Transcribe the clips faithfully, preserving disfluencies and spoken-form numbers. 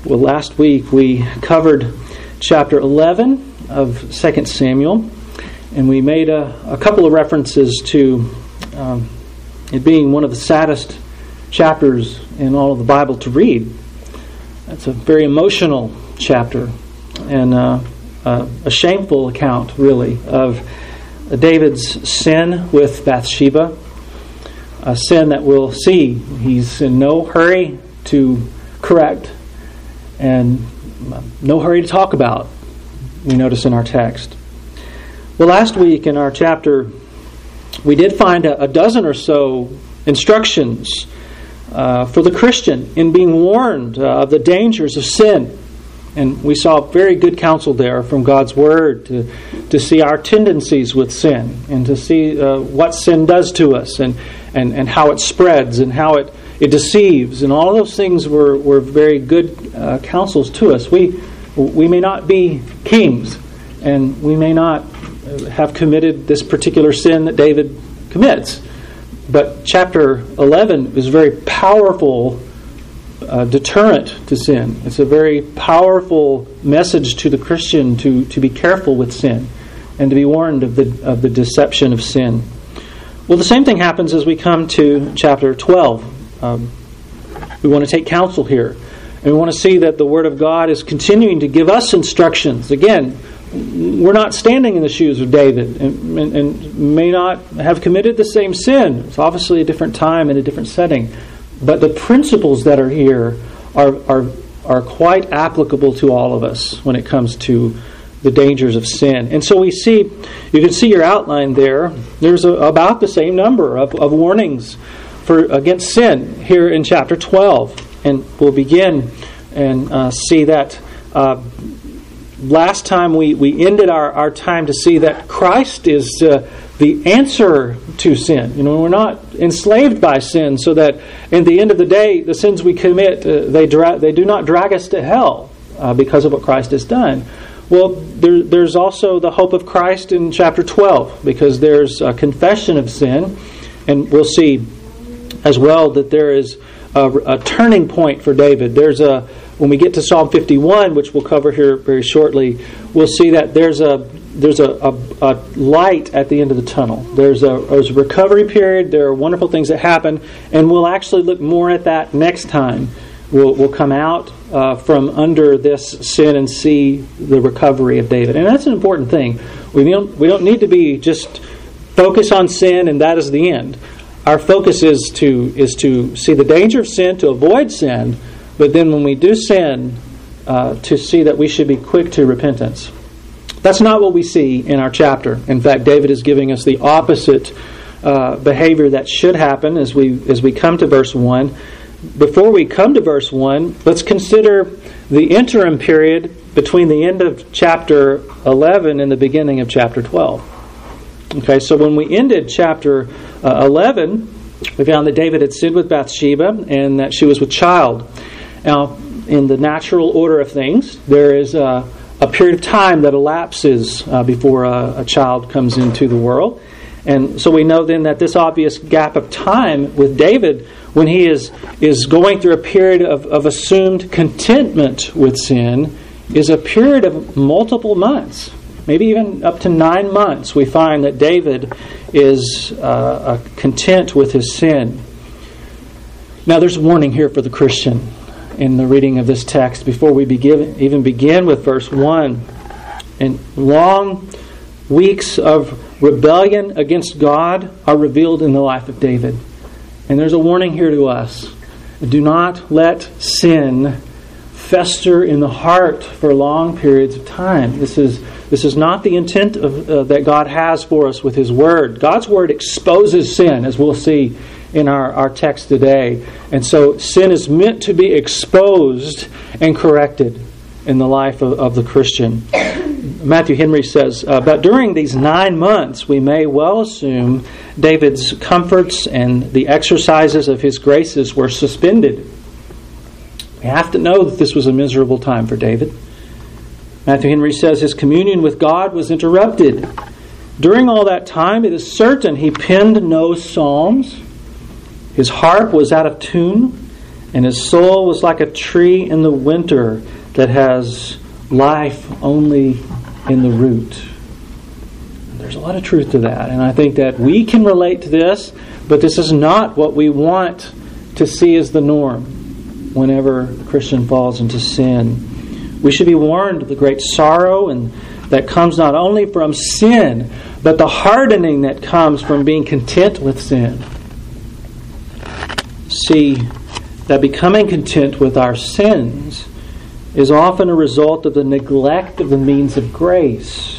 Well, last week we covered chapter eleven of Second Samuel, and we made a, a couple of references to um, it being one of the saddest chapters in all of the Bible to read. It's a very emotional chapter and uh, uh, a shameful account, really, of David's sin with Bathsheba, a sin that we'll see he's in no hurry to correct and no hurry to talk about, we notice in our text. Well, last week in our chapter, we did find a, a dozen or so instructions uh, for the Christian in being warned uh, of the dangers of sin. And we saw very good counsel there from God's Word to, to see our tendencies with sin and to see uh, what sin does to us and, and, and how it spreads and how it, it deceives. And all of those things were, were very good uh, counsels to us. We, we may not be kings, and we may not have committed this particular sin that David commits. But chapter eleven is a very powerful uh, deterrent to sin. It's a very powerful message to the Christian to, to be careful with sin and to be warned of the of the deception of sin. Well, the same thing happens as we come to chapter twelve. Um, we want to take counsel here, and we want to see that the Word of God is continuing to give us instructions. Again, we're not standing in the shoes of David and, and, and may not have committed the same sin. It's obviously a different time and a different setting. But the principles that are here are, are, are quite applicable to all of us when it comes to the dangers of sin. And so we see, you can see your outline there, there's a, about the same number of, of warnings for against sin here in chapter twelve. And we'll begin and uh, see that uh, last time we, we ended our, our time to see that Christ is uh, the answer to sin. You know, we're not enslaved by sin, so that in the end of the day, the sins we commit, uh, they dra- they do not drag us to hell uh, because of what Christ has done. Well, there, there's also the hope of Christ in chapter twelve, because there's a confession of sin, and we'll see as well that there is a, a turning point for David. There's a When we get to Psalm fifty-one, which we'll cover here very shortly, we'll see that there's a there's a, a, a light at the end of the tunnel. There's a, there's a recovery period. There are wonderful things that happen, and we'll actually look more at that next time. We'll, we'll come out uh, from under this sin and see the recovery of David, and that's an important thing. We don't we don't need to be just focus on sin and that is the end. Our focus is to is to see the danger of sin, to avoid sin. But then when we do sin, uh, to see that we should be quick to repentance. That's not what we see in our chapter. In fact, David is giving us the opposite uh, behavior that should happen as we as we come to verse one. Before we come to verse one, let's consider the interim period between the end of chapter eleven and the beginning of chapter twelve. Okay, so when we ended chapter uh, eleven, we found that David had sinned with Bathsheba and that she was with child. Now, in the natural order of things, there is a, a period of time that elapses uh, before a, a child comes into the world. And so we know then that this obvious gap of time with David, when he is, is going through a period of, of assumed contentment with sin, is a period of multiple months. Maybe even up to nine months, we find that David is uh, content with his sin. Now, there's a warning here for the Christian in the reading of this text before we begin, even begin with verse one. And long weeks of rebellion against God are revealed in the life of David. And there's a warning here to us. Do not let sin fester in the heart for long periods of time. This is This is not the intent of, uh, that God has for us with His Word. God's Word exposes sin, as we'll see in our, our text today. And so sin is meant to be exposed and corrected in the life of, of the Christian. Matthew Henry says, uh, but during these nine months, we may well assume David's comforts and the exercises of his graces were suspended. We have to know that this was a miserable time for David. Matthew Henry says his communion with God was interrupted. During all that time, it is certain he penned no psalms. His harp was out of tune, And his soul was like a tree in the winter that has life only in the root. There's a lot of truth to that. And I think that we can relate to this, but this is not what we want to see as the norm whenever a Christian falls into sin. We should be warned of the great sorrow and that comes not only from sin, but the hardening that comes from being content with sin. See, that becoming content with our sins is often a result of the neglect of the means of grace.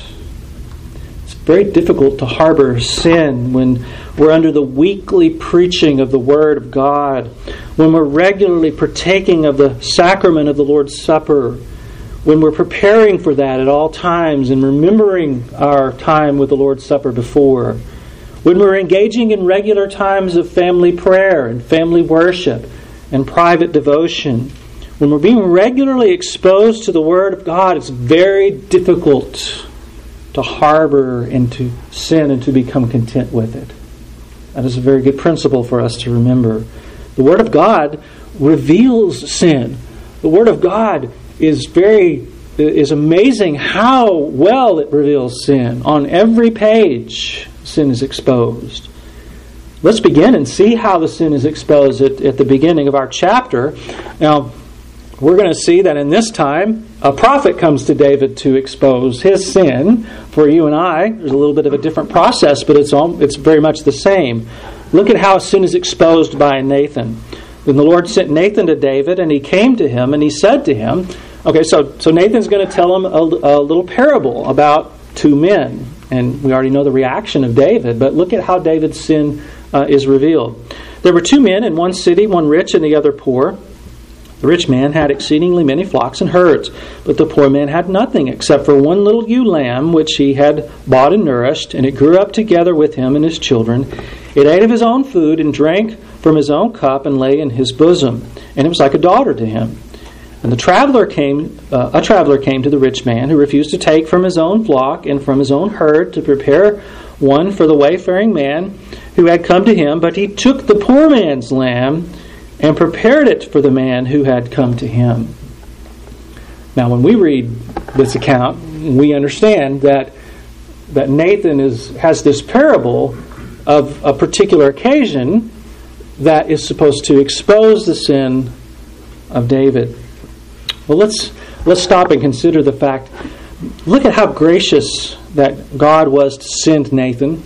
It's very difficult to harbor sin when we're under the weekly preaching of the Word of God, when we're regularly partaking of the sacrament of the Lord's Supper, when we're preparing for that at all times and remembering our time with the Lord's Supper before, when we're engaging in regular times of family prayer and family worship and private devotion, when we're being regularly exposed to the Word of God, it's very difficult to harbor into sin and to become content with it. That is a very good principle for us to remember. The Word of God reveals sin. The Word of God is very is amazing how well it reveals sin. On every page, sin is exposed. Let's begin and see how the sin is exposed at, at the beginning of our chapter. Now, we're going to see that in this time, a prophet comes to David to expose his sin. For you and I, there's a little bit of a different process, but it's all, it's very much the same. Look at how sin is exposed by Nathan. Then the Lord sent Nathan to David, and he came to him, and he said to him, okay, so, so Nathan's going to tell him a, a little parable about two men. And we already know the reaction of David, but look at how David's sin uh, is revealed. There were two men in one city, one rich and the other poor. The rich man had exceedingly many flocks and herds, but the poor man had nothing except for one little ewe lamb which he had bought and nourished, and it grew up together with him and his children. It ate of his own food and drank from his own cup and lay in his bosom, and it was like a daughter to him. And the traveler came, uh, a traveler came to the rich man, who refused to take from his own flock and from his own herd to prepare one for the wayfaring man who had come to him, but he took the poor man's lamb and prepared it for the man who had come to him. Now, when we read this account, we understand that that Nathan is has this parable of a particular occasion that is supposed to expose the sin of David. Well, let's let's stop and consider the fact. Look at how gracious that God was to send Nathan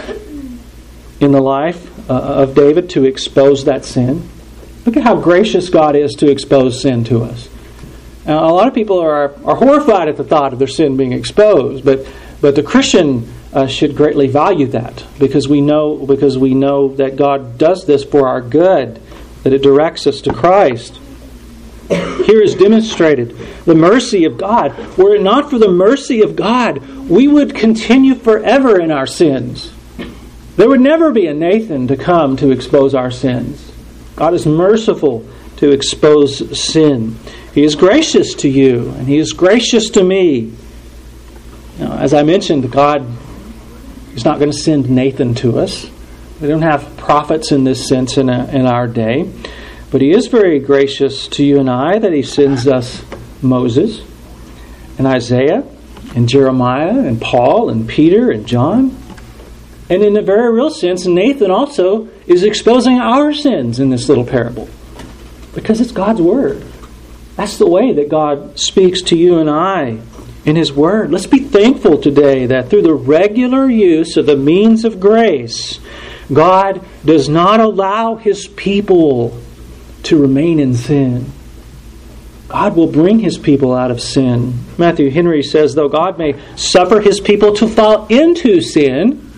in the life uh, of David to expose that sin. Look at how gracious God is to expose sin to us. Now, a lot of people are are horrified at the thought of their sin being exposed, but but the Christian uh, should greatly value that because we know because we know that God does this for our good, that it directs us to Christ. Here is demonstrated the mercy of God. Were it not for the mercy of God, we would continue forever in our sins. There would never be a Nathan to come to expose our sins. God is merciful to expose sin. He is gracious to you, and He is gracious to me. Now, as I mentioned, God is not going to send Nathan to us. We don't have prophets in this sense in, a, in our day. But He is very gracious to you and I that He sends us Moses and Isaiah and Jeremiah and Paul and Peter and John. And in a very real sense, Nathan also is exposing our sins in this little parable. Because it's God's Word. That's the way that God speaks to you and I in His Word. Let's be thankful today that through the regular use of the means of grace, God does not allow His people to remain in sin. God will bring His people out of sin. Matthew Henry says, though God may suffer His people to fall into sin,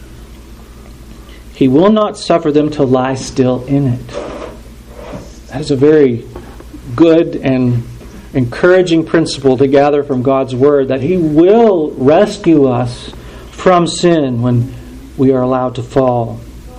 He will not suffer them to lie still in it. That is a very good and encouraging principle to gather from God's Word, that He will rescue us from sin when we are allowed to fall.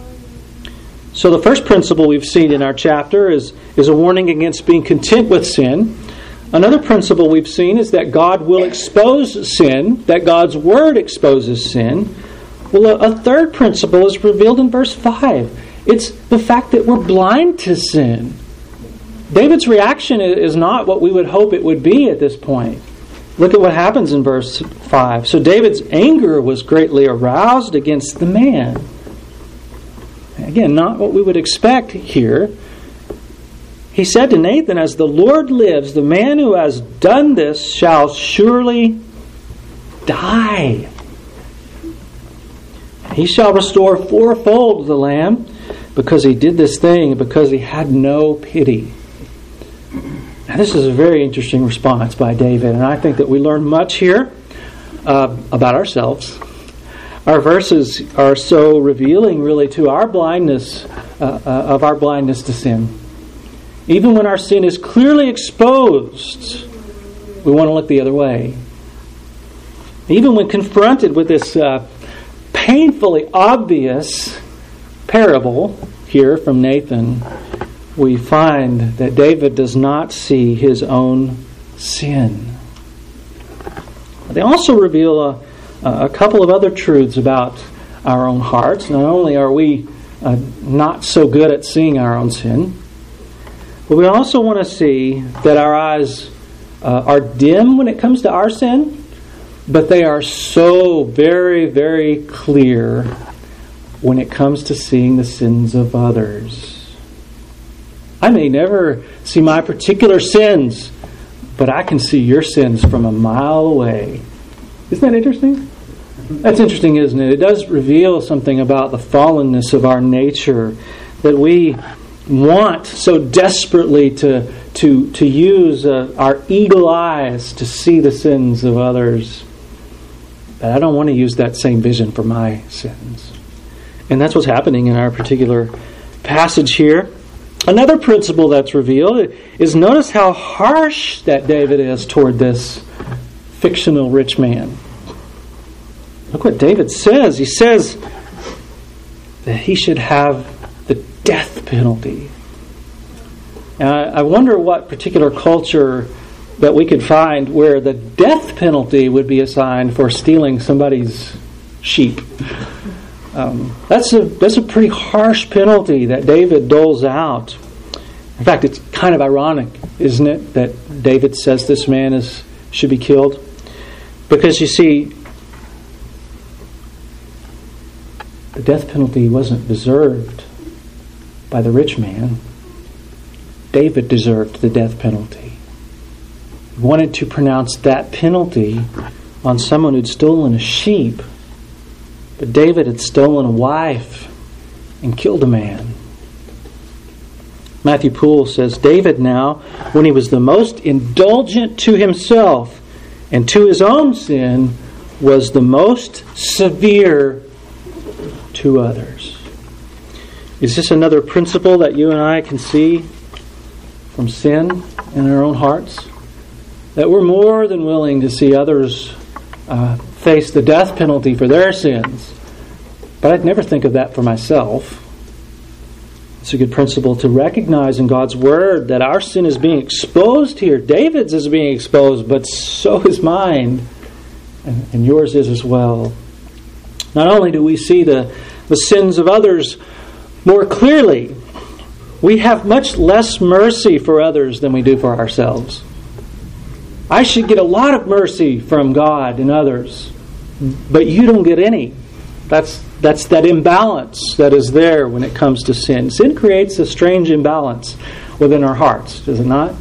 So the first principle we've seen in our chapter is, is a warning against being content with sin. Another principle we've seen is that God will expose sin, that God's Word exposes sin. Well, a, a third principle is revealed in verse five. It's the fact that we're blind to sin. David's reaction is not what we would hope it would be at this point. Look at what happens in verse five. So David's anger was greatly aroused against the man. Again, not what we would expect here. He said to Nathan, "As the Lord lives, the man who has done this shall surely die. He shall restore fourfold the lamb, because he did this thing, because he had no pity." Now, this is a very interesting response by David, and I think that we learn much here uh, about ourselves. Our verses are so revealing, really, to our blindness, uh, uh, of our blindness to sin. Even when our sin is clearly exposed, we want to look the other way. Even when confronted with this uh, painfully obvious parable here from Nathan, we find that David does not see his own sin. They also reveal a, a couple of other truths about our own hearts. Not only are we uh, not so good at seeing our own sin, but we also want to see that our eyes uh, are dim when it comes to our sin, but they are so very, very clear when it comes to seeing the sins of others. I may never see my particular sins, but I can see your sins from a mile away. Isn't that interesting? That's interesting, isn't it? It does reveal something about the fallenness of our nature, that we want so desperately to to to use uh, our eagle eyes to see the sins of others. But I don't want to use that same vision for my sins. And that's what's happening in our particular passage here. Another principle that's revealed is, notice how harsh that David is toward this fictional rich man. Look what David says. He says that he should have the death penalty. And I, I wonder what particular culture that we could find where the death penalty would be assigned for stealing somebody's sheep. Um, that's a that's a pretty harsh penalty that David doles out. In fact, it's kind of ironic, isn't it, that David says this man is should be killed? Because you see, the death penalty wasn't deserved by the rich man. David deserved the death penalty. He wanted to pronounce that penalty on someone who'd stolen a sheep. But David had stolen a wife and killed a man. Matthew Poole says, David now, when he was the most indulgent to himself and to his own sin, was the most severe to others. Is this another principle that you and I can see from sin in our own hearts? That we're more than willing to see others uh, face the death penalty for their sins. But I'd never think of that for myself. It's a good principle to recognize in God's Word that our sin is being exposed here. David's is being exposed, but so is mine. And, and yours is as well. Not only do we see the, the sins of others more clearly, we have much less mercy for others than we do for ourselves. I should get a lot of mercy from God and others, but you don't get any. That's that's that imbalance that is there when it comes to sin. Sin creates a strange imbalance within our hearts, does it not?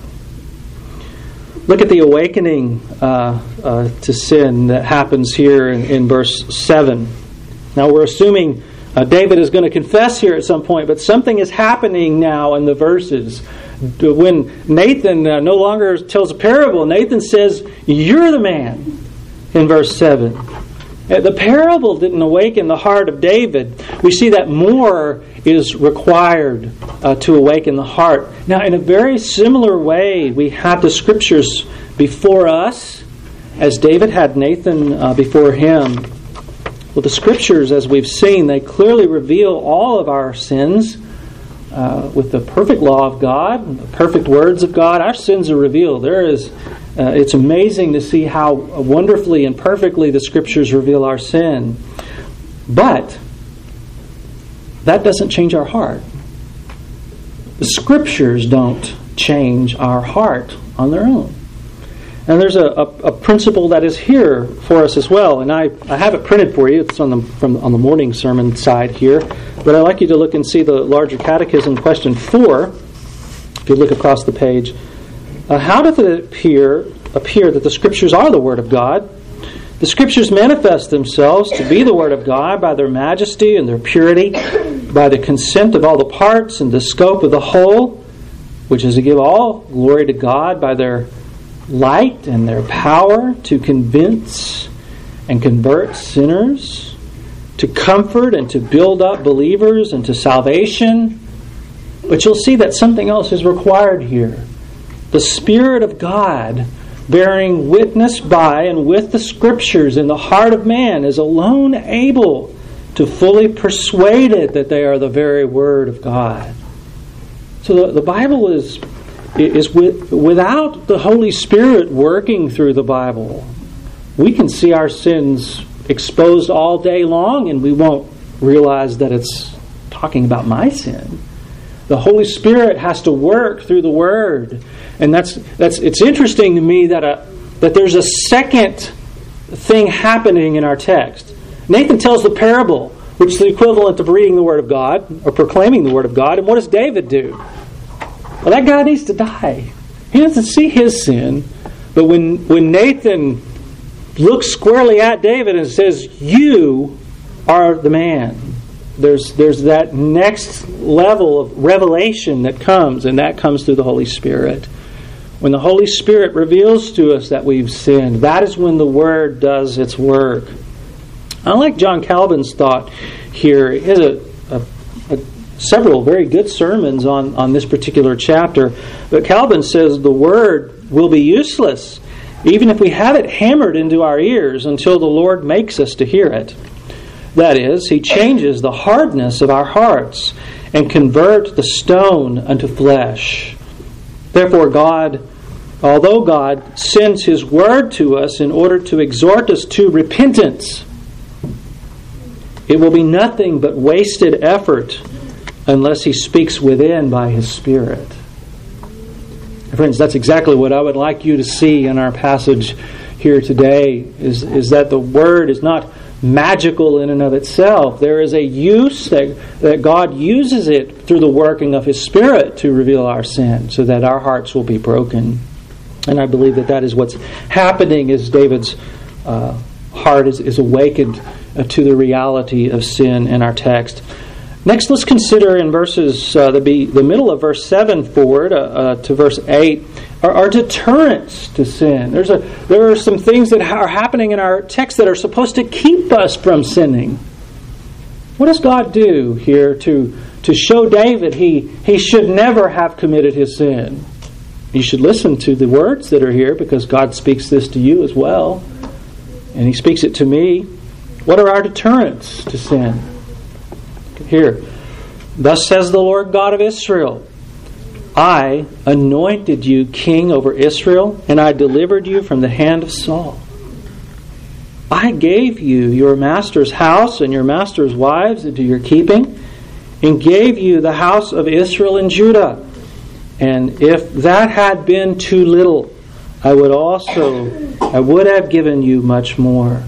Look at the awakening uh, uh, to sin that happens here in, in verse seven. Now we're assuming uh, David is going to confess here at some point, but something is happening now in the verses. When Nathan uh, no longer tells a parable, Nathan says, "You're the man," in verse seven. The parable didn't awaken the heart of David. We see that more is required uh, to awaken the heart. Now, in a very similar way, we have the Scriptures before us, as David had Nathan uh, before him. Well, the Scriptures, as we've seen, they clearly reveal all of our sins. Uh, with the perfect law of God, the perfect words of God, our sins are revealed. There is, uh, it's amazing to see how wonderfully and perfectly the Scriptures reveal our sin. But that doesn't change our heart. The Scriptures don't change our heart on their own. And there's a, a, a principle that is here for us as well, and I, I have it printed for you. It's on the from on the morning sermon side here, but I'd like you to look and see the larger catechism, question four. If you look across the page, uh, how doth it appear appear that the Scriptures are the Word of God? The Scriptures manifest themselves to be the Word of God by their majesty and their purity, by the consent of all the parts and the scope of the whole, which is to give all glory to God, by their light and their power to convince and convert sinners, to comfort and to build up believers into salvation. But you'll see that something else is required here. The Spirit of God bearing witness by and with the Scriptures in the heart of man is alone able to fully persuade it that they are the very Word of God. So the, the Bible is is with, without the Holy Spirit working through the Bible, we can see our sins exposed all day long and we won't realize that it's talking about my sin. The Holy Spirit has to work through the Word. And that's that's it's interesting to me that a, that there's a second thing happening in our text. Nathan tells the parable, which is the equivalent of reading the Word of God or proclaiming the Word of God. And what does David do? Well, that guy needs to die. He doesn't see his sin. But when, when Nathan looks squarely at David and says, "You are the man," there's there's that next level of revelation that comes, and that comes through the Holy Spirit. When the Holy Spirit reveals to us that we've sinned, that is when the Word does its work. I like John Calvin's thought here. He has a, a, a several very good sermons on, on this particular chapter. But Calvin says the Word will be useless even if we have it hammered into our ears until the Lord makes us to hear it. That is, He changes the hardness of our hearts and converts the stone unto flesh. Therefore God, although God sends His Word to us in order to exhort us to repentance, it will be nothing but wasted effort unless He speaks within by His Spirit. Friends, that's exactly what I would like you to see in our passage here today, is, is that the Word is not magical in and of itself. There is a use that, that God uses it through the working of His Spirit to reveal our sin so that our hearts will be broken. And I believe that that is what's happening as David's uh, heart is, is awakened uh, to the reality of sin in our text. Next, let's consider in verses, uh, the, be, the middle of verse seven forward uh, uh, to verse eight, are, are deterrents to sin. There's a, there are some things that are happening in our text that are supposed to keep us from sinning. What does God do here to, to show David he, he should never have committed his sin? You should listen to the words that are here because God speaks this to you as well. And He speaks it to me. What are our deterrents to sin? Here, thus says the Lord God of Israel, I anointed you king over Israel, and I delivered you from the hand of Saul. I gave you your master's house and your master's wives into your keeping, and gave you the house of Israel and Judah. And if that had been too little, I would also, I would have given you much more.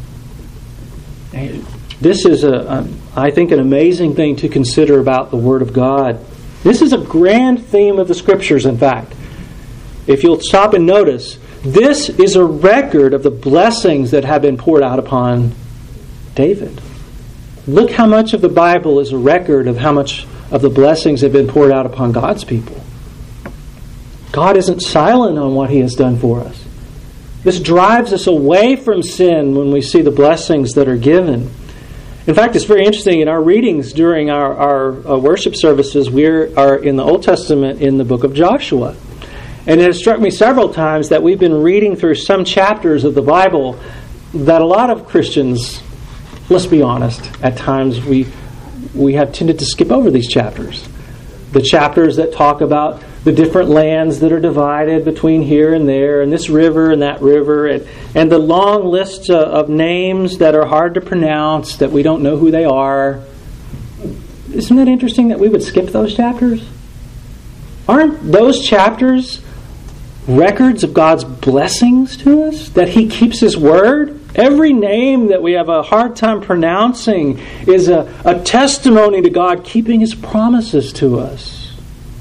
This is, a, a, I think, an amazing thing to consider about the Word of God. This is a grand theme of the Scriptures, in fact. If you'll stop and notice, this is a record of the blessings that have been poured out upon David. Look how much of the Bible is a record of how much of the blessings have been poured out upon God's people. God isn't silent on what He has done for us. This drives us away from sin when we see the blessings that are given. In fact, it's very interesting. In our readings during our, our uh, worship services, we are in the Old Testament in the book of Joshua. And it has struck me several times that we've been reading through some chapters of the Bible that a lot of Christians, let's be honest, at times we we have tended to skip over these chapters. The chapters that talk about the different lands that are divided between here and there, and this river and that river, and, and the long list uh, of names that are hard to pronounce, that we don't know who they are. Isn't that interesting that we would skip those chapters? Aren't those chapters records of God's blessings to us? That He keeps His word? Every name that we have a hard time pronouncing is a, a testimony to God keeping His promises to us.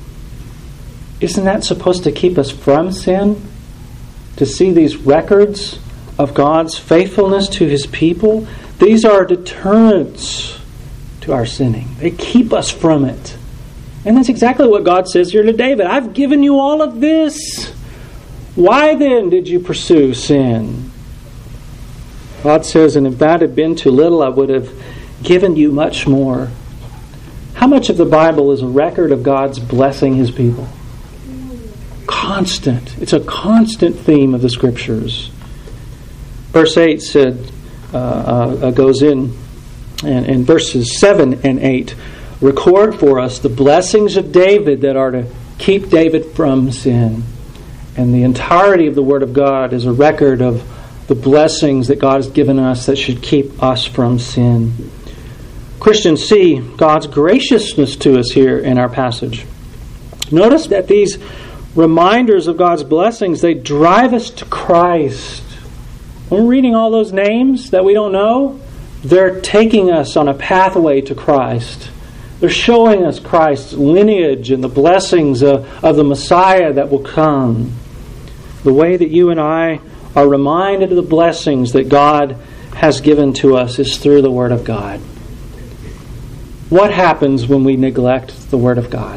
Isn't that supposed to keep us from sin? To see these records of God's faithfulness to His people? These are deterrents to our sinning. They keep us from it. And that's exactly what God says here to David. I've given you all of this. Why then did you pursue sin? God says, and if that had been too little, I would have given you much more. How much of the Bible is a record of God's blessing His people? Constant. It's a constant theme of the Scriptures. Verse eight said, uh, uh, goes in, and, and verses seven and eight record for us the blessings of David that are to keep David from sin. And the entirety of the Word of God is a record of the blessings that God has given us that should keep us from sin. Christians see God's graciousness to us here in our passage. Notice that these reminders of God's blessings, they drive us to Christ. When we're reading all those names that we don't know, they're taking us on a pathway to Christ. They're showing us Christ's lineage and the blessings of, of the Messiah that will come. The way that you and I are reminded of the blessings that God has given to us is through the Word of God. What happens when we neglect the Word of God?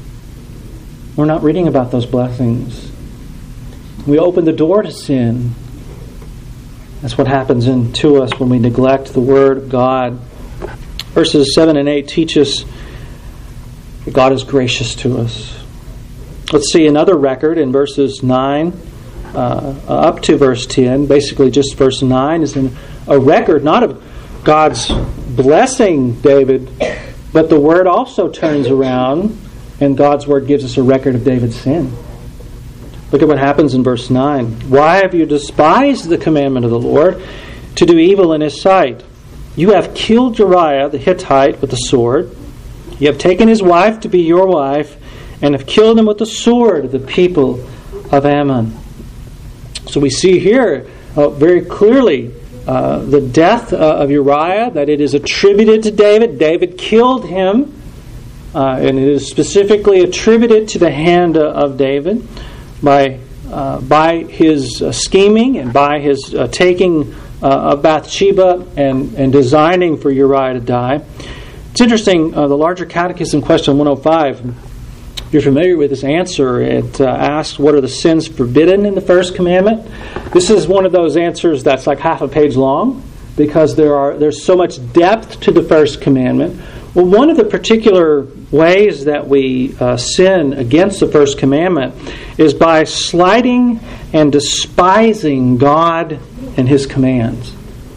We're not reading about those blessings. We open the door to sin. That's what happens in, to us when we neglect the Word of God. Verses seven and eight teach us that God is gracious to us. Let's see another record in verses nine uh, up to verse ten. Basically just verse nine is in a record not of God's blessing David, but the Word also turns around and God's Word gives us a record of David's sin. Look at what happens in verse nine. Why have you despised the commandment of the Lord to do evil in His sight? You have killed Uriah the Hittite with the sword. You have taken his wife to be your wife and have killed him with the sword of the people of Ammon. So we see here uh, very clearly uh, the death uh, of Uriah, that it is attributed to David. David killed him, uh, and it is specifically attributed to the hand uh, of David by uh, by his uh, scheming and by his uh, taking uh, of Bathsheba and, and designing for Uriah to die. It's interesting, uh, the larger catechism question one oh five, if you're familiar with this answer, it uh, asks what are the sins forbidden in the first commandment. This is one of those answers that's like half a page long because there are there's so much depth to the first commandment. Well, one of the particular ways that we uh, sin against the first commandment is by slighting and despising God and His commands.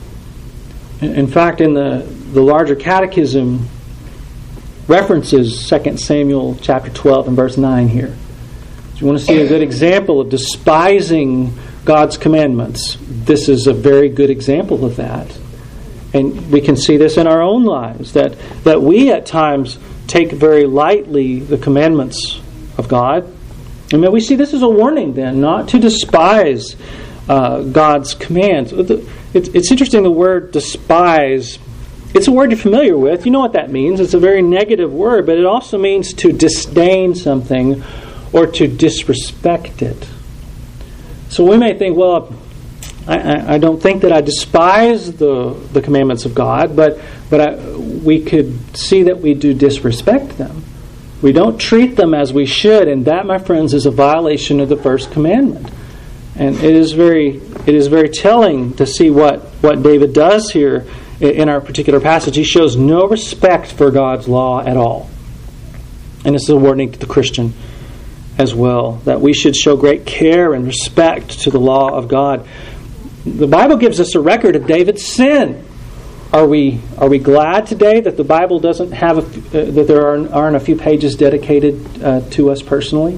In fact, in the, the larger catechism references Second Samuel chapter twelve and verse nine here. So you want to see a good example of despising God's commandments. This is a very good example of that. And we can see this in our own lives, that, that we at times take very lightly the commandments of God. And we see this as a warning then, not to despise uh, God's commands. It's, it's interesting, the word despise, it's a word you're familiar with. You know what that means. It's a very negative word, but it also means to disdain something or to disrespect it. So we may think, well, I, I don't think that I despise the, the commandments of God, but but I, we could see that we do disrespect them. We don't treat them as we should, and that, my friends, is a violation of the first commandment. And it is very it is very telling to see what, what David does here in our particular passage. He shows no respect for God's law at all. And this is a warning to the Christian as well, that we should show great care and respect to the law of God. The Bible gives us a record of David's sin. Are we are we glad today that the Bible doesn't have a, uh, that there aren't, aren't a few pages dedicated uh, to us personally?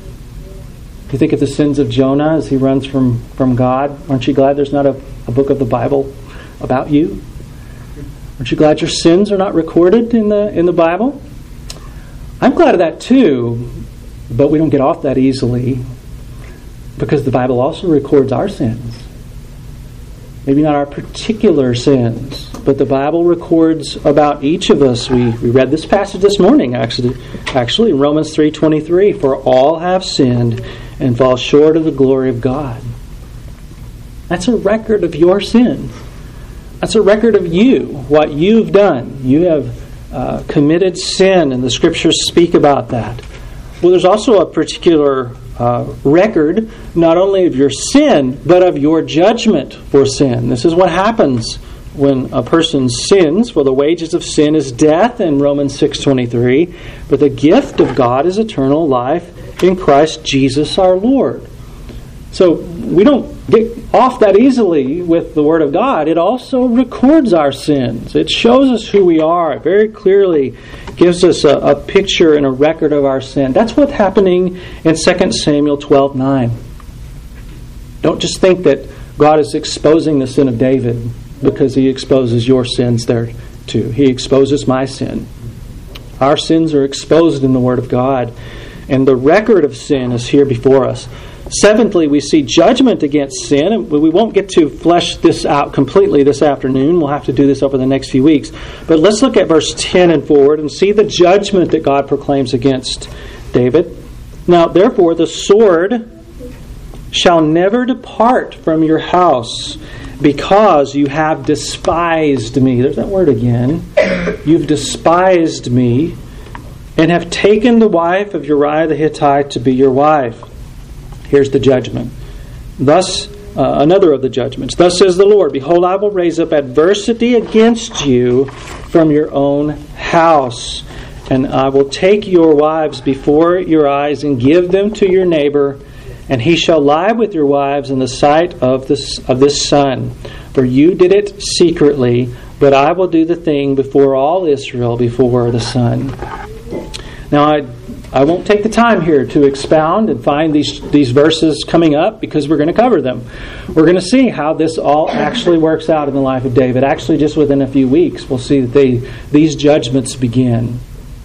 Do you think of the sins of Jonah as he runs from, from God? Aren't you glad there's not a, a book of the Bible about you? Aren't you glad your sins are not recorded in the in the Bible? I'm glad of that too. But we don't get off that easily because the Bible also records our sins. Maybe not our particular sins, but the Bible records about each of us. We, we read this passage this morning, actually, actually in Romans three twenty-three. For all have sinned and fall short of the glory of God. That's a record of your sin. That's a record of you, what you've done. You have uh, committed sin, and the Scriptures speak about that. Well, there's also a particular uh, record, not only of your sin, but of your judgment for sin. This is what happens when a person sins. For the wages of sin is death in Romans six twenty-three, but the gift of God is eternal life in Christ Jesus our Lord. So we don't get off that easily with the Word of God. It also records our sins. It shows us who we are. It very clearly gives us a, a picture and a record of our sin. That's what's happening in Second Samuel twelve nine. Don't just think that God is exposing the sin of David because He exposes your sins there too. He exposes my sin. Our sins are exposed in the Word of God, and the record of sin is here before us. Seventhly, we see judgment against sin. And we won't get to flesh this out completely this afternoon. We'll have to do this over the next few weeks. But let's look at verse ten and forward and see the judgment that God proclaims against David. Now, therefore, the sword shall never depart from your house, because you have despised me. There's that word again. You've despised me, and have taken the wife of Uriah the Hittite to be your wife. Here's the judgment. Thus, uh, another of the judgments. Thus says the Lord, behold, I will raise up adversity against you from your own house, and I will take your wives before your eyes and give them to your neighbor, and he shall lie with your wives in the sight of this of this sun. For you did it secretly, but I will do the thing before all Israel, before the sun. Now, I I won't take the time here to expound and find these these verses coming up, because we're going to cover them. We're going to see how this all actually works out in the life of David. Actually, just within a few weeks, we'll see that they, these judgments begin.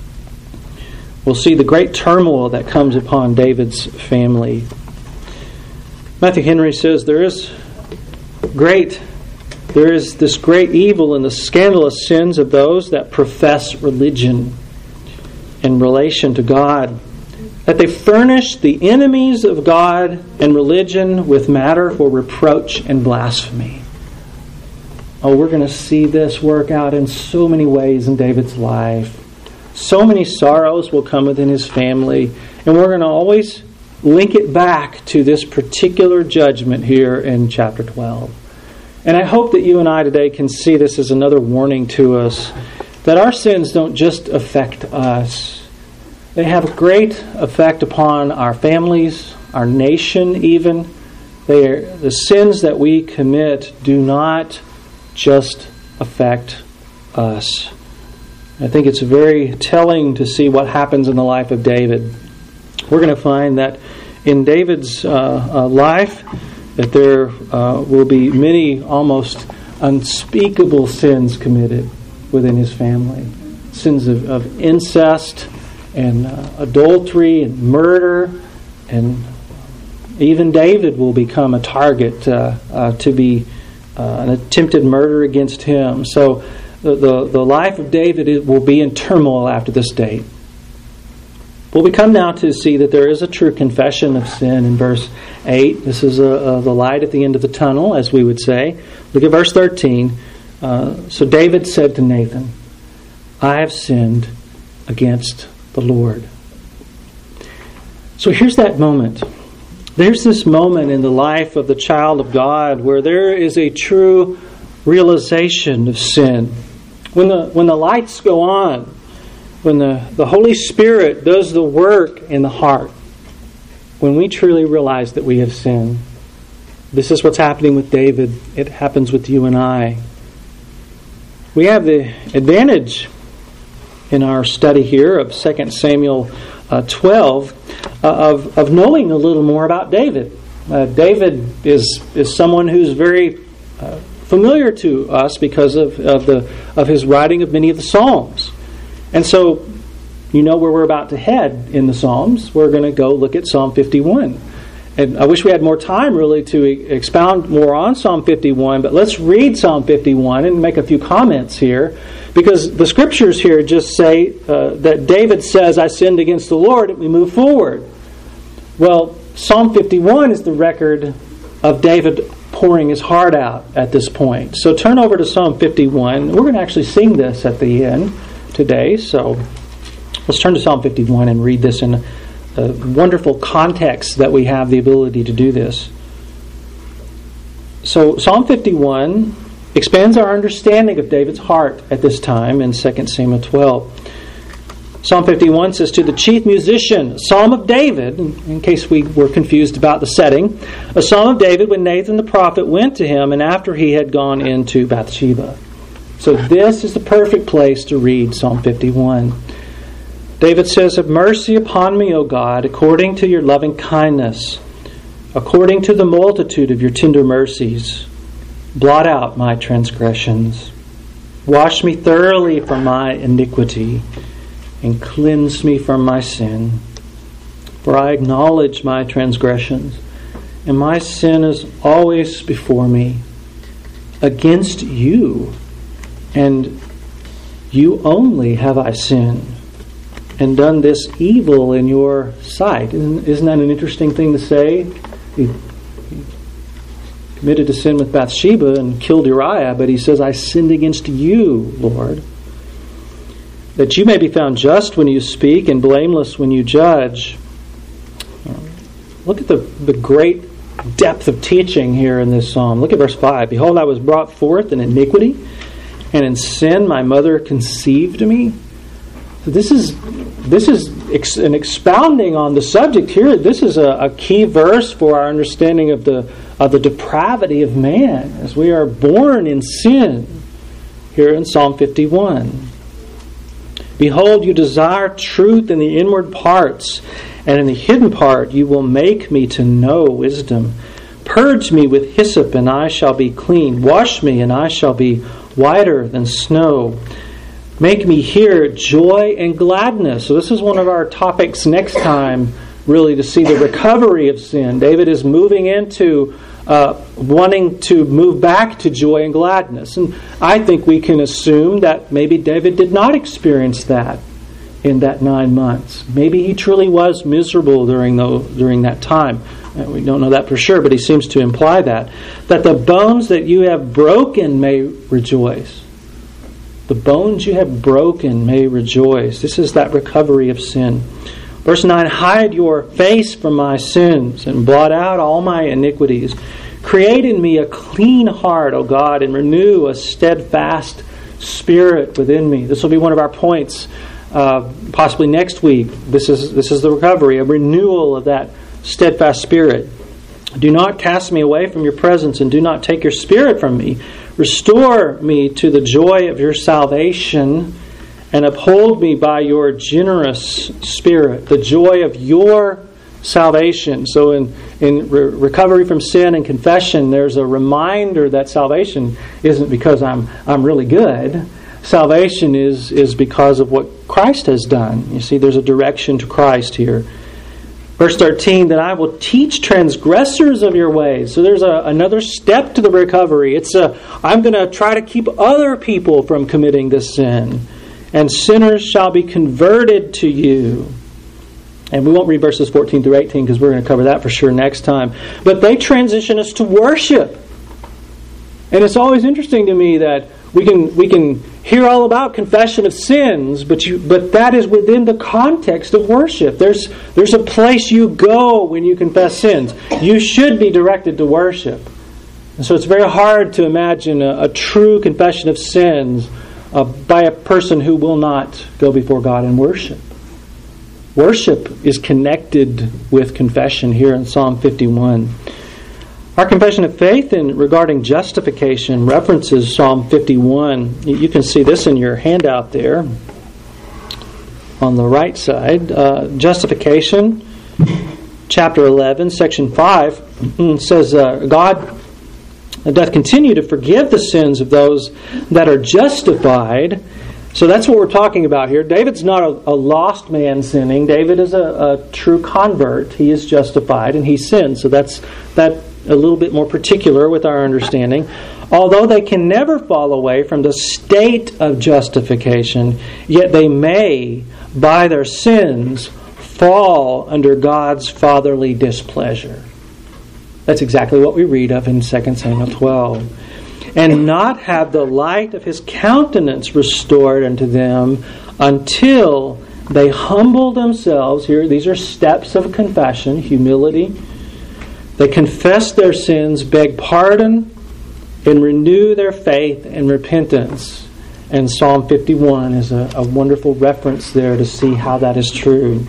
We'll see the great turmoil that comes upon David's family. Matthew Henry says there is great, there is this great evil in the scandalous sins of those that profess religion in relation to God, that they furnish the enemies of God and religion with matter for reproach and blasphemy. Oh, we're going to see this work out in so many ways in David's life. So many sorrows will come within his family, and we're going to always link it back to this particular judgment here in chapter twelve. And I hope that you and I today can see this as another warning to us, that our sins don't just affect us. They have a great effect upon our families, our nation even. They are, the sins that we commit do not just affect us. I think it's very telling to see what happens in the life of David. We're going to find that in David's uh, uh, life, that there uh, will be many almost unspeakable sins committed within his family. Sins of, of incest and uh, adultery and murder, and even David will become a target uh, uh, to be uh, an attempted murder against him. So the, the, the life of David will be in turmoil after this date. Well, we come now to see that there is a true confession of sin in verse eight. This is a, a, the light at the end of the tunnel, as we would say. Look at verse thirteen. Uh, so David said to Nathan, I have sinned against the Lord. So here's that moment. There's this moment in the life of the child of God where there is a true realization of sin. When the when the lights go on, when the, the Holy Spirit does the work in the heart, when we truly realize that we have sinned. This is what's happening with David. It happens with you and I. We have the advantage in our study here of Second Samuel uh, twelve uh, of, of knowing a little more about David. Uh, David is is someone who's very uh, familiar to us because of, of the of his writing of many of the Psalms. And so you know where we're about to head in the Psalms. We're going to go look at Psalm fifty-one. And I wish we had more time, really, to expound more on Psalm fifty-one, but let's read Psalm fifty-one and make a few comments here, because the Scriptures here just say uh, that David says, I sinned against the Lord, and we move forward. Well, Psalm fifty-one is the record of David pouring his heart out at this point. So turn over to Psalm fifty-one. We're going to actually sing this at the end today, so let's turn to Psalm fifty-one and read this in a wonderful context that we have the ability to do this. So Psalm fifty-one expands our understanding of David's heart at this time in Second Samuel twelve. Psalm fifty-one says, to the chief musician, Psalm of David, in case we were confused about the setting, a Psalm of David when Nathan the prophet went to him and after he had gone into Bathsheba. So this is the perfect place to read Psalm fifty-one. David says, have mercy upon me, O God, according to your loving kindness, according to the multitude of your tender mercies. Blot out my transgressions. Wash me thoroughly from my iniquity, and cleanse me from my sin. For I acknowledge my transgressions, and my sin is always before me. Against you, and you only have I sinned, and done this evil in your sight. Isn't, isn't that an interesting thing to say? He, he committed to sin with Bathsheba and killed Uriah, but he says, I sinned against you, Lord. That you may be found just when you speak and blameless when you judge. Look at the, the great depth of teaching here in this psalm. Look at verse five. Behold, I was brought forth in iniquity, and in sin my mother conceived me. So this is this is ex- an expounding on the subject here. This is a, a key verse for our understanding of the of the depravity of man as we are born in sin. Here in Psalm fifty-one. Behold, you desire truth in the inward parts, and in the hidden part you will make me to know wisdom. Purge me with hyssop, and I shall be clean. Wash me, and I shall be whiter than snow. Make me hear joy and gladness. So this is one of our topics next time, really, to see the recovery of sin. David is moving into uh, wanting to move back to joy and gladness. And I think we can assume that maybe David did not experience that in that nine months. Maybe he truly was miserable during the, during that time. We don't know that for sure, but he seems to imply that. That the bones that you have broken may rejoice. The bones you have broken may rejoice. This is that recovery of sin. Verse nine, hide your face from my sins and blot out all my iniquities. Create in me a clean heart, O God, and renew a steadfast spirit within me. This will be one of our points uh, possibly next week. This is, this is the recovery, a renewal of that steadfast spirit. Do not cast me away from your presence, and do not take your spirit from me. Restore me to the joy of your salvation, and uphold me by your generous spirit, the joy of your salvation. So in, in re- recovery from sin and confession, there's a reminder that salvation isn't because I'm I'm really good. Salvation is, is because of what Christ has done. You see, there's a direction to Christ here. Verse thirteen, that I will teach transgressors of your ways. So there's a, another step to the recovery. It's a, I'm going to try to keep other people from committing this sin. And sinners shall be converted to you. And we won't read verses fourteen through eighteen because we're going to cover that for sure next time. But they transition us to worship. And it's always interesting to me that we can we can hear all about confession of sins, but you but that is within the context of worship. There's there's a place you go when you confess sins. You should be directed to worship. And so it's very hard to imagine a, a true confession of sins uh, by a person who will not go before God and worship. Worship is connected with confession here in Psalm fifty-one. Our confession of faith in regarding justification references Psalm fifty-one. You can see this in your handout there on the right side. Uh, justification, chapter eleven, section five, says, uh, God doth continue to forgive the sins of those that are justified So that's what we're talking about here. David's not a, a lost man sinning. David is a, a true convert. He is justified and he sins. So that's that a little bit more particular with our understanding. Although they can never fall away from the state of justification, yet they may, by their sins, fall under God's fatherly displeasure. That's exactly what we read of in Second Samuel twelve. And not have the light of his countenance restored unto them until they humble themselves. Here, these are steps of confession, humility. They confess their sins, beg pardon, and renew their faith and repentance. And Psalm fifty-one is a, a wonderful reference there to see how that is true.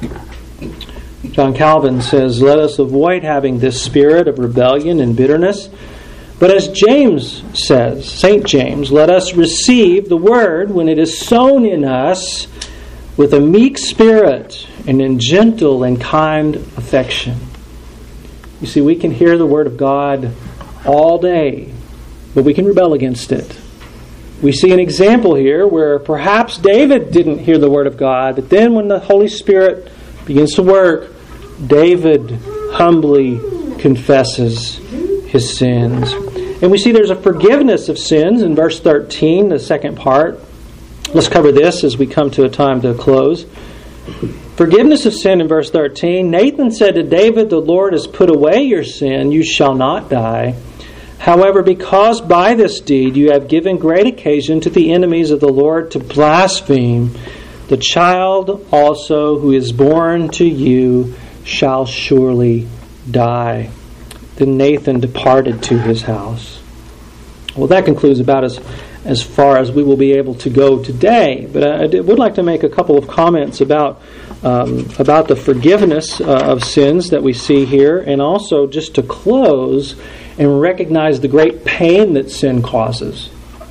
John Calvin says, "Let us avoid having this spirit of rebellion and bitterness. But as James says, Saint James, let us receive the word when it is sown in us with a meek spirit and in gentle and kind affection." You see, we can hear the word of God all day, but we can rebel against it. We see an example here where perhaps David didn't hear the word of God, but then when the Holy Spirit begins to work, David humbly confesses his sins. And we see there's a forgiveness of sins in verse thirteen, the second part. Let's cover this as we come to a time to close. Forgiveness of sin in verse thirteen. Nathan said to David, "The Lord has put away your sin, you shall not die. However, because by this deed you have given great occasion to the enemies of the Lord to blaspheme, the child also who is born to you shall surely die." Then Nathan departed to his house. Well, that concludes about as, as far as we will be able to go today. But I did, would like to make a couple of comments about um, about the forgiveness uh, of sins that we see here, and also just to close and recognize the great pain that sin causes.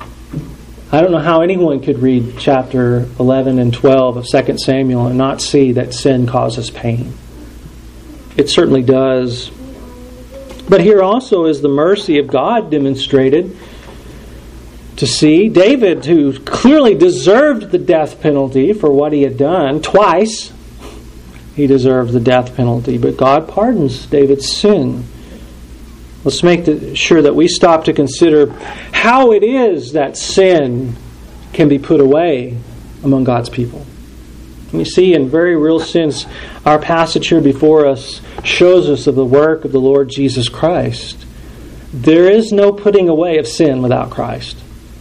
I don't know how anyone could read chapter eleven and twelve of Second Samuel and not see that sin causes pain. It certainly does. But here also is the mercy of God demonstrated to see. David, who clearly deserved the death penalty for what he had done, twice he deserved the death penalty, but God pardons David's sin. Let's make the, sure that we stop to consider how it is that sin can be put away among God's people. We see in very real sense, our passage here before us shows us of the work of the Lord Jesus Christ. There is no putting away of sin without Christ.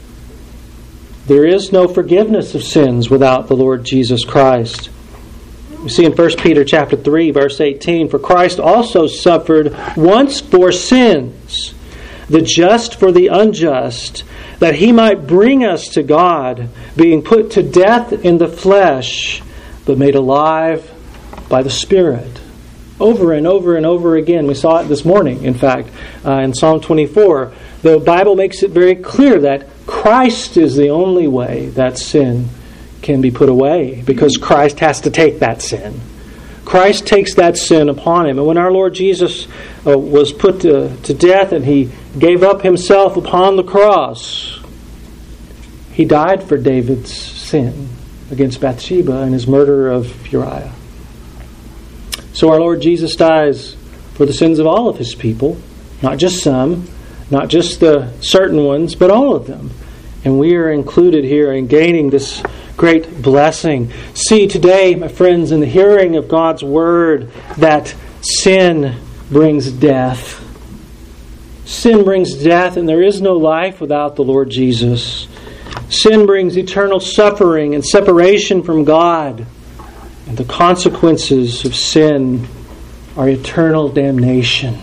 There is no forgiveness of sins without the Lord Jesus Christ. We see in First Peter chapter three, verse eighteen, "For Christ also suffered once for sins, the just for the unjust, that He might bring us to God, being put to death in the flesh, but made alive by the Spirit." Over and over and over again. We saw it this morning, in fact, uh, in Psalm twenty-four. The Bible makes it very clear that Christ is the only way that sin can be put away, because Christ has to take that sin. Christ takes that sin upon Him. And when our Lord Jesus uh, was put to, to death and He gave up Himself upon the cross, He died for David's sin against Bathsheba and his murder of Uriah. So our Lord Jesus dies for the sins of all of His people, not just some, not just the certain ones, but all of them. And we are included here in gaining this great blessing. See today, my friends, in the hearing of God's Word, that sin brings death. Sin brings death, and there is no life without the Lord Jesus. Sin brings eternal suffering and separation from God. And the consequences of sin are eternal damnation.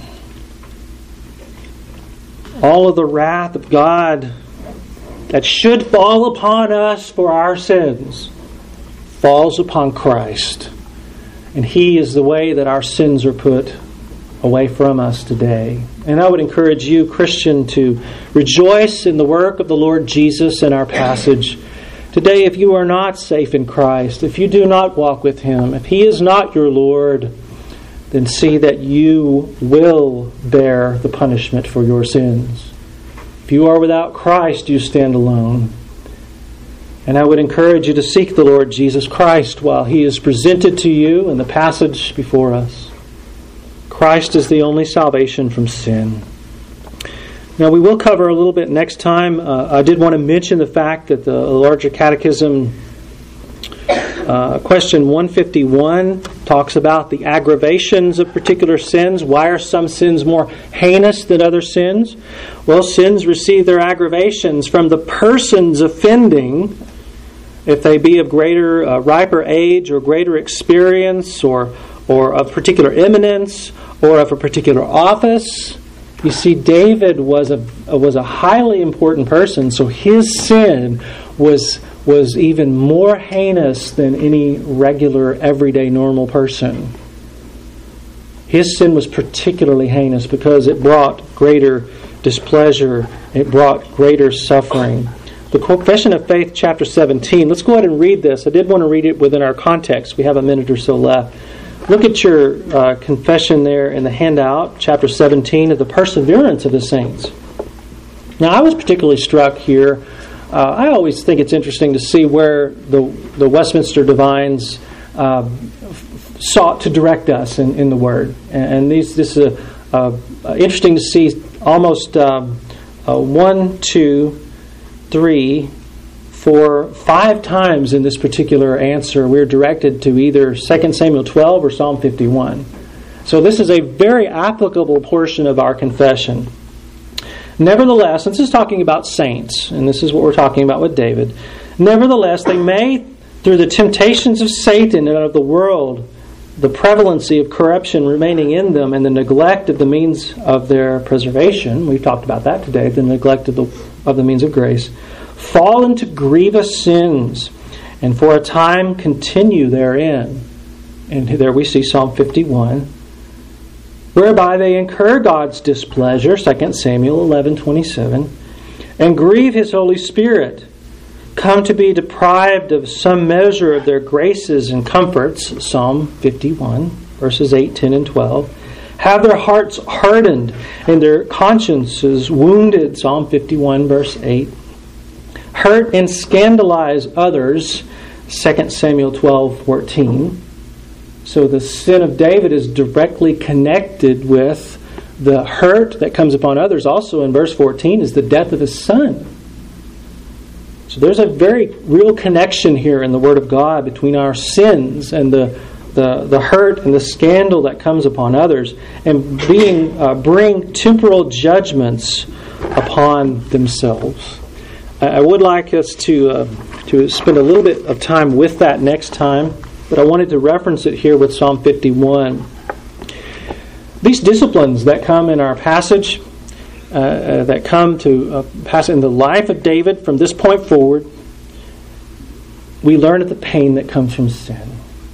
All of the wrath of God that should fall upon us for our sins falls upon Christ. And He is the way that our sins are put away from us today. And I would encourage you, Christian, to rejoice in the work of the Lord Jesus in our passage. Today, if you are not safe in Christ, if you do not walk with Him, if He is not your Lord, then see that you will bear the punishment for your sins. If you are without Christ, you stand alone. And I would encourage you to seek the Lord Jesus Christ while He is presented to you in the passage before us. Christ is the only salvation from sin. Now, we will cover a little bit next time. Uh, I did want to mention the fact that the larger catechism, uh, question one fifty-one, talks about the aggravations of particular sins. Why are some sins more heinous than other sins? Well, sins receive their aggravations from the persons offending, if they be of greater, uh, riper age or greater experience or or of particular eminence or of a particular office. You see, David was a was a highly important person, so his sin was was even more heinous than any regular, everyday, normal person. His sin was particularly heinous because it brought greater displeasure, it brought greater suffering. The Confession of Faith, chapter seventeen. Let's go ahead and read this. I did want to read it within our context. We have a minute or so left. Look at your uh, confession there in the handout, chapter seventeen, of the perseverance of the saints. Now, I was particularly struck here. Uh, I always think it's interesting to see where the, the Westminster Divines uh, sought to direct us in, in the Word. And these, this is a, uh, interesting to see almost um, uh, one, two, three, four, five times in this particular answer we're directed to either Second Samuel twelve or Psalm fifty-one. So this is a very applicable portion of our confession. Nevertheless, and this is talking about saints, and this is what we're talking about with David. Nevertheless, they may, through the temptations of Satan and of the world, the prevalency of corruption remaining in them, and the neglect of the means of their preservation, we've talked about that today, the neglect of the, of the means of grace, fall into grievous sins, and for a time continue therein. And there we see Psalm fifty-one, whereby they incur God's displeasure, Second Samuel eleven twenty-seven, and grieve His Holy Spirit, come to be deprived of some measure of their graces and comforts, Psalm fifty-one, verses eight, ten, and twelve, have their hearts hardened and their consciences wounded, Psalm fifty-one, verse eight, hurt and scandalize others, Second Samuel twelve, fourteen. So the sin of David is directly connected with the hurt that comes upon others. Also in verse fourteen is the death of his son. So there's a very real connection here in the Word of God between our sins and the the, the hurt and the scandal that comes upon others, and being uh, bring temporal judgments upon themselves. I would like us to uh, to spend a little bit of time with that next time, but I wanted to reference it here with Psalm fifty-one. These disciplines that come in our passage, uh, uh, that come to uh, pass in the life of David from this point forward, we learn of the pain that comes from sin.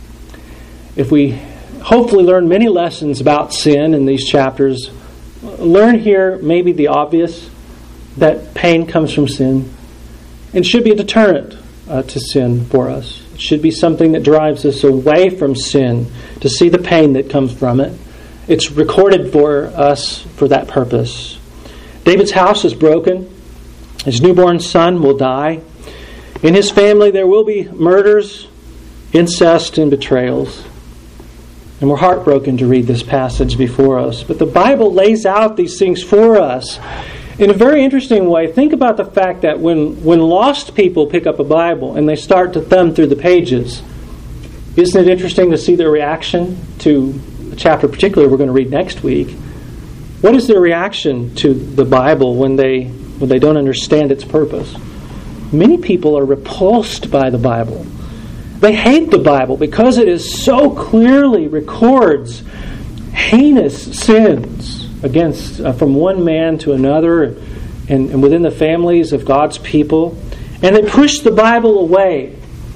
If we hopefully learn many lessons about sin in these chapters, learn here maybe the obvious, that pain comes from sin, and should be a deterrent uh, to sin for us. It should be something that drives us away from sin, to see the pain that comes from it. It's recorded for us for that purpose. David's house is broken. His newborn son will die. In his family there will be murders, incest, and betrayals. And we're heartbroken to read this passage before us. But the Bible lays out these things for us in a very interesting way. Think about the fact that when, when lost people pick up a Bible and they start to thumb through the pages, isn't it interesting to see their reaction to the chapter particularly we're going to read next week? What is their reaction to the Bible when they when they don't understand its purpose? Many people are repulsed by the Bible. They hate the Bible because it is so clearly records heinous sins against uh, from one man to another, and, and within the families of God's people, and they push the Bible away.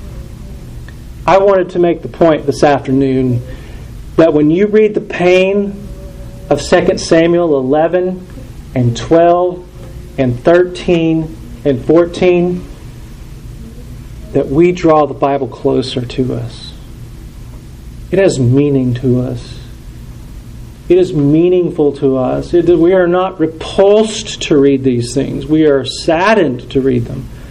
I wanted to make the point this afternoon that when you read the pain of Second Samuel eleven and twelve and thirteen and fourteen, that we draw the Bible closer to us. It has meaning to us. It is meaningful to us. It, we are not repulsed to read these things. We are saddened to read them.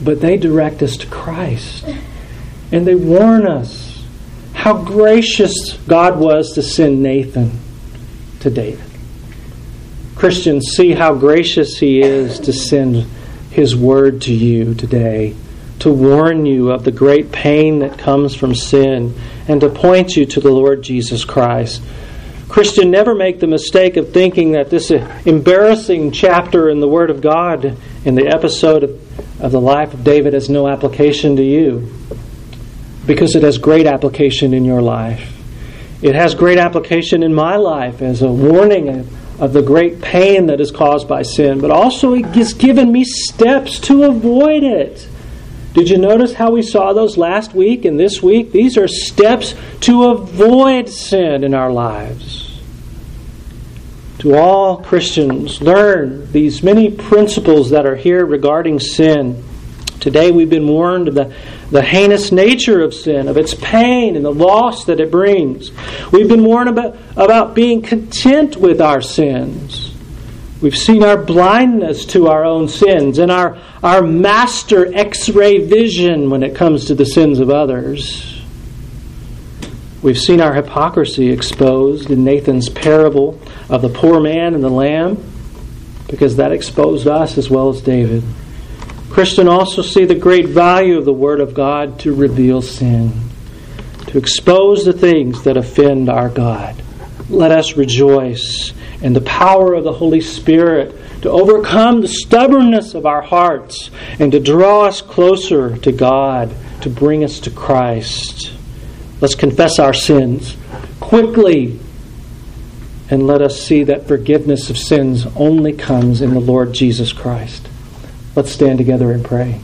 but they direct us to Christ. And they warn us how gracious God was to send Nathan to David. Christians, see how gracious He is to send His word to you today, to warn you of the great pain that comes from sin, and to point you to the Lord Jesus Christ. Christian, never make the mistake of thinking that this embarrassing chapter in the Word of God, in the episode of, of the life of David, has no application to you, because it has great application in your life. It has great application in my life as a warning of, of the great pain that is caused by sin, but also it has given me steps to avoid it. Did you notice how we saw those last week and this week? These are steps to avoid sin in our lives. To all Christians, learn these many principles that are here regarding sin. Today we've been warned of the, the heinous nature of sin, of its pain and the loss that it brings. We've been warned about, about being content with our sins. We've seen our blindness to our own sins and our, our master X-ray vision when it comes to the sins of others. We've seen our hypocrisy exposed in Nathan's parable of the poor man and the lamb, because that exposed us as well as David. Christian, also see the great value of the Word of God to reveal sin, to expose the things that offend our God. Let us rejoice in the power of the Holy Spirit to overcome the stubbornness of our hearts and to draw us closer to God, to bring us to Christ. Let's confess our sins quickly, and let us see that forgiveness of sins only comes in the Lord Jesus Christ. Let's stand together and pray.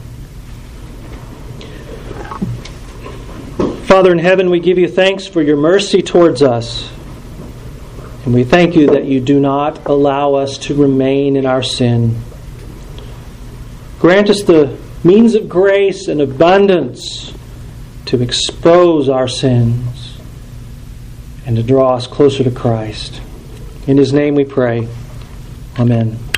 Father in heaven, we give you thanks for your mercy towards us. And we thank you that you do not allow us to remain in our sin. Grant us the means of grace and abundance to expose our sins and to draw us closer to Christ. In His name we pray. Amen.